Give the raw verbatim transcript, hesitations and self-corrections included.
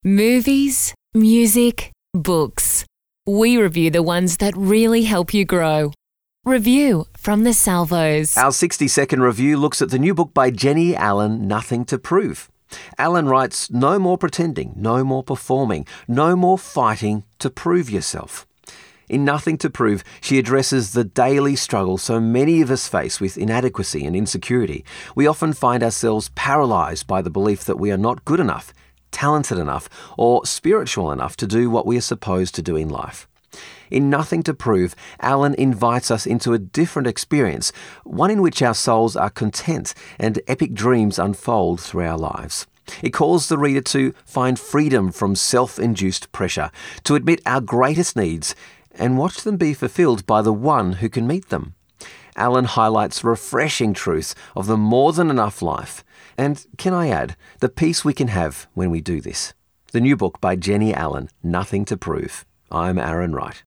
Movies, music, books. We review the ones that really help you grow. Review from the Salvos. Our sixty-second review looks at the new book by Jenny Allen, Nothing to Prove. Allen writes, no more pretending, no more performing, no more fighting to prove yourself. In Nothing to Prove, she addresses the daily struggle so many of us face with inadequacy and insecurity. We often find ourselves paralysed by the belief that we are not good enough, talented enough, or spiritual enough to do what we are supposed to do in life. In Nothing to Prove, Allen invites us into a different experience, one in which our souls are content and epic dreams unfold through our lives. It calls the reader to find freedom from self-induced pressure, to admit our greatest needs and watch them be fulfilled by the one who can meet them. Allen highlights refreshing truths of the more than enough life. And can I add, the peace we can have when we do this. The new book by Jenny Allen, Nothing to Prove. I'm Aaron Wright.